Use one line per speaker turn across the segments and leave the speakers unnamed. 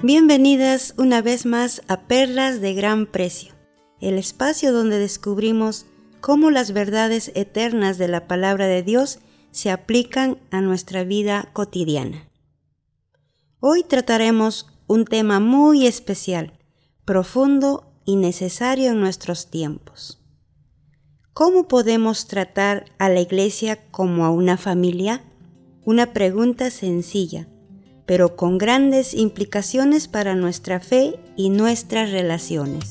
Bienvenidas una vez más a Perlas de Gran Precio, el espacio donde descubrimos cómo las verdades eternas de la palabra de Dios se aplican a nuestra vida cotidiana. Hoy trataremos un tema muy especial, profundo y necesario en nuestros tiempos. ¿Cómo podemos tratar a la iglesia como a una familia? Una pregunta sencilla, pero con grandes implicaciones para nuestra fe y nuestras relaciones.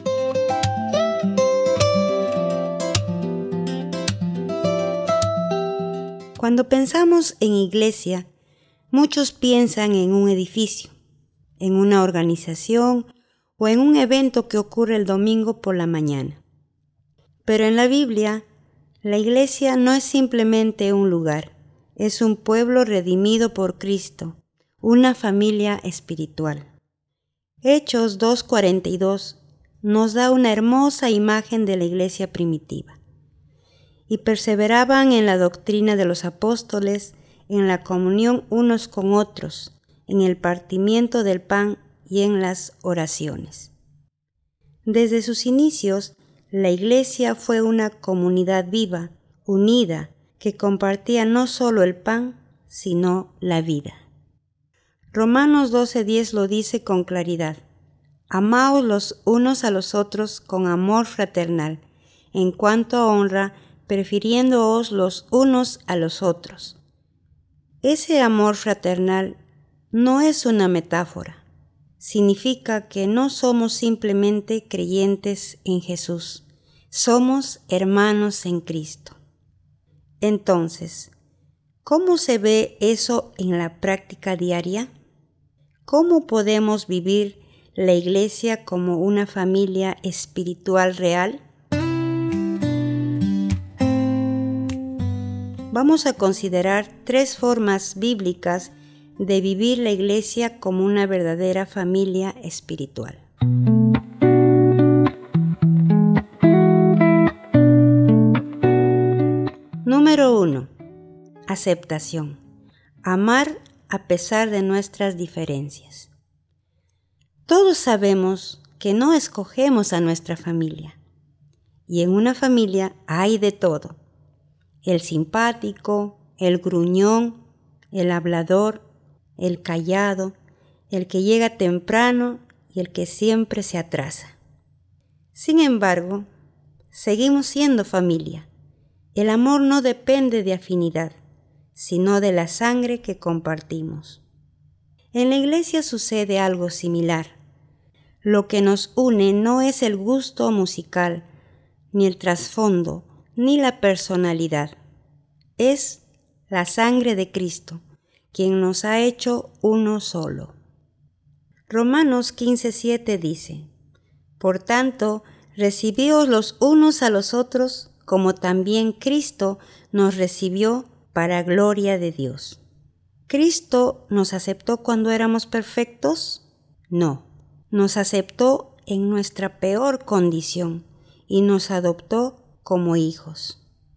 Cuando pensamos en iglesia, muchos piensan en un edificio, en una organización o en un evento que ocurre el domingo por la mañana. Pero en la Biblia, la iglesia no es simplemente un lugar, es un pueblo redimido por Cristo, una familia espiritual. Hechos 2:42 nos da una hermosa imagen de la iglesia primitiva. Y perseveraban en la doctrina de los apóstoles, en la comunión unos con otros, en el partimiento del pan y en las oraciones. Desde sus inicios, la iglesia fue una comunidad viva, unida, que compartía no solo el pan, sino la vida. Romanos 12:10 lo dice con claridad: amaos los unos a los otros con amor fraternal, en cuanto a honra, prefiriéndoos los unos a los otros. Ese amor fraternal no es una metáfora. Significa que no somos simplemente creyentes en Jesús, somos hermanos en Cristo. Entonces, ¿cómo se ve eso en la práctica diaria? ¿Cómo podemos vivir la iglesia como una familia espiritual real? Vamos a considerar 3 formas bíblicas de vivir la iglesia como una verdadera familia espiritual. Número 1. Aceptación. Amar a pesar de nuestras diferencias. Todos sabemos que no escogemos a nuestra familia. Y en una familia hay de todo: el simpático, el gruñón, el hablador, el callado, el que llega temprano y el que siempre se atrasa. Sin embargo, seguimos siendo familia. El amor no depende de afinidad, sino de la sangre que compartimos. En la iglesia sucede algo similar. Lo que nos une no es el gusto musical, ni el trasfondo, ni la personalidad. Es la sangre de Cristo, quien nos ha hecho uno solo. Romanos 15:7 dice: por tanto, recibíos los unos a los otros, como también Cristo nos recibió para gloria de Dios. ¿Cristo nos aceptó cuando éramos perfectos? No, nos aceptó en nuestra peor condición y nos adoptó como hijos.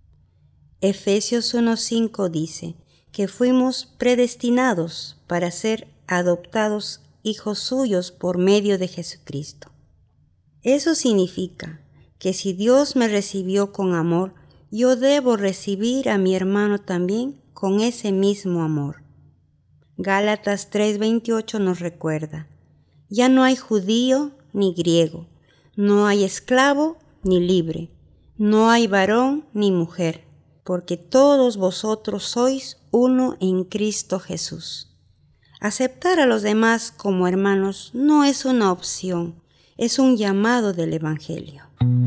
Efesios 1:5 dice que fuimos predestinados para ser adoptados hijos suyos por medio de Jesucristo. Eso significa que si Dios me recibió con amor, yo debo recibir a mi hermano también con ese mismo amor. Gálatas 3:28 nos recuerda: ya no hay judío ni griego, no hay esclavo ni libre, no hay varón ni mujer, porque todos vosotros sois uno en Cristo Jesús. Aceptar a los demás como hermanos no es una opción, es un llamado del Evangelio.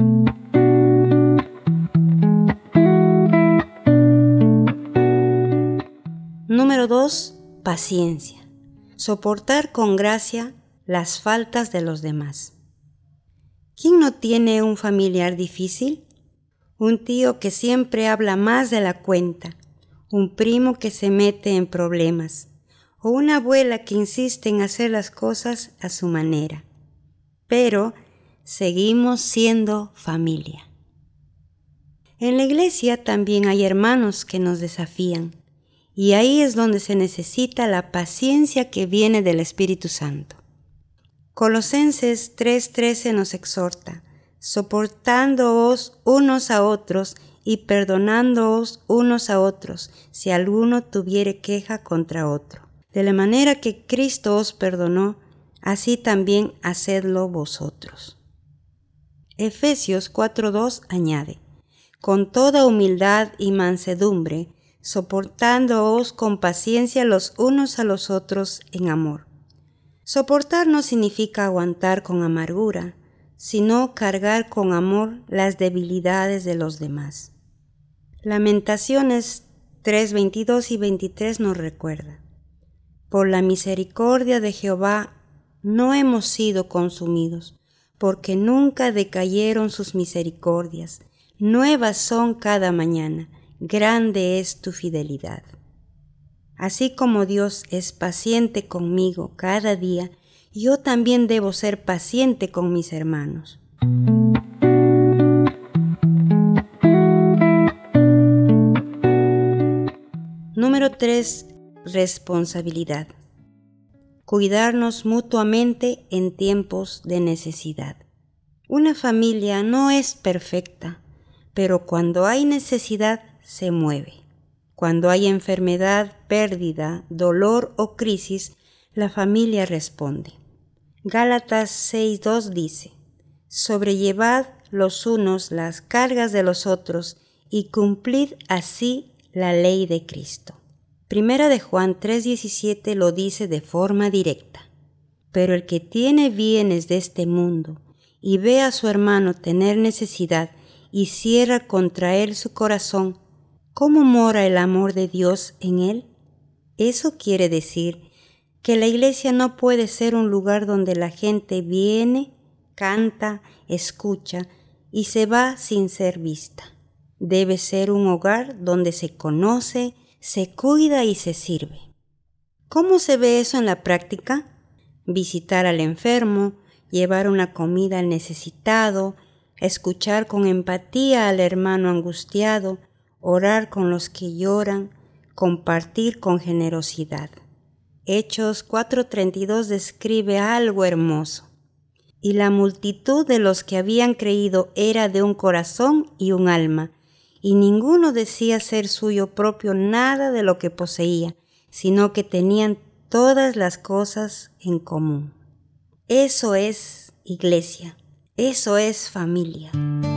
Número 2. Paciencia. Soportar con gracia las faltas de los demás. ¿Quién no tiene un familiar difícil? Un tío que siempre habla más de la cuenta, un primo que se mete en problemas, o una abuela que insiste en hacer las cosas a su manera. Pero seguimos siendo familia. En la iglesia también hay hermanos que nos desafían, y ahí es donde se necesita la paciencia que viene del Espíritu Santo. Colosenses 3:13 nos exhorta: soportándoos unos a otros y perdonándoos unos a otros, si alguno tuviere queja contra otro. De la manera que Cristo os perdonó, así también hacedlo vosotros. Efesios 4:2 añade: con toda humildad y mansedumbre, soportándoos con paciencia los unos a los otros en amor. Soportar no significa aguantar con amargura, sino cargar con amor las debilidades de los demás. Lamentaciones 3:22 y 23 nos recuerda: por la misericordia de Jehová no hemos sido consumidos, porque nunca decayeron sus misericordias. Nuevas son cada mañana, grande es tu fidelidad. Así como Dios es paciente conmigo cada día, yo también debo ser paciente con mis hermanos. Número 3. Responsabilidad. Cuidarnos mutuamente en tiempos de necesidad. Una familia no es perfecta, pero cuando hay necesidad se mueve. Cuando hay enfermedad, pérdida, dolor o crisis, la familia responde. Gálatas 6:2 dice: sobrellevad los unos las cargas de los otros y cumplid así la ley de Cristo. Primera de Juan 3:17 lo dice de forma directa: pero el que tiene bienes de este mundo y ve a su hermano tener necesidad y cierra contra él su corazón, ¿cómo mora el amor de Dios en él? Eso quiere decir que la iglesia no puede ser un lugar donde la gente viene, canta, escucha y se va sin ser vista. Debe ser un hogar donde se conoce, se cuida y se sirve. ¿Cómo se ve eso en la práctica? Visitar al enfermo, llevar una comida al necesitado, escuchar con empatía al hermano angustiado, orar con los que lloran, compartir con generosidad. Hechos 4:32 describe algo hermoso. Y la multitud de los que habían creído era de un corazón y un alma, y ninguno decía ser suyo propio nada de lo que poseía, sino que tenían todas las cosas en común. Eso es iglesia, eso es familia.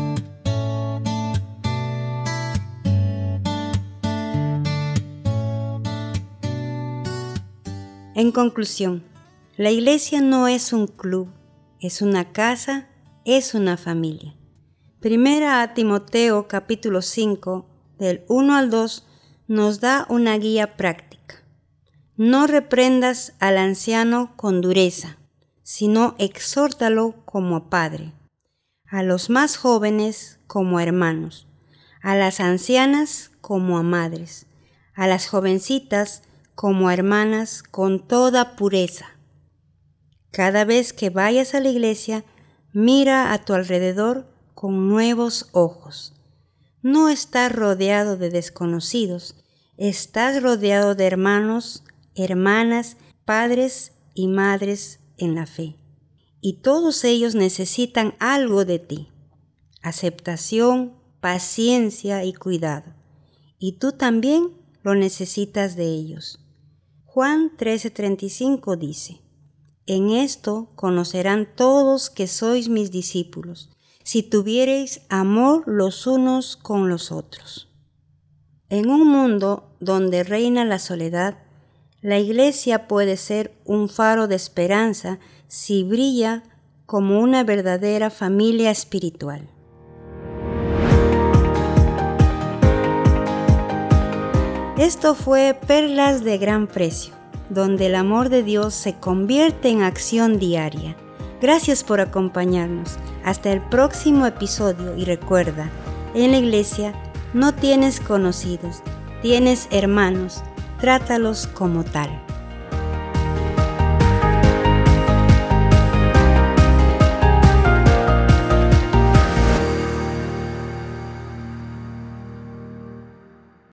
En conclusión, la iglesia no es un club, es una casa, es una familia. Primera a Timoteo capítulo 5, del 1 al 2, nos da una guía práctica. No reprendas al anciano con dureza, sino exhórtalo como a padre, a los más jóvenes como a hermanos, a las ancianas como a madres, a las jovencitas como a hermanas con toda pureza. Cada vez que vayas a la iglesia, mira a tu alrededor con nuevos ojos. No estás rodeado de desconocidos, estás rodeado de hermanos, hermanas, padres y madres en la fe. Y todos ellos necesitan algo de ti: aceptación, paciencia y cuidado. Y tú también lo necesitas de ellos. Juan 13:35 dice: en esto conocerán todos que sois mis discípulos, si tuviereis amor los unos con los otros. En un mundo donde reina la soledad, la iglesia puede ser un faro de esperanza si brilla como una verdadera familia espiritual. Esto fue Perlas de Gran Precio, donde el amor de Dios se convierte en acción diaria. Gracias por acompañarnos. Hasta el próximo episodio y recuerda, en la iglesia no tienes conocidos, tienes hermanos, trátalos como tal.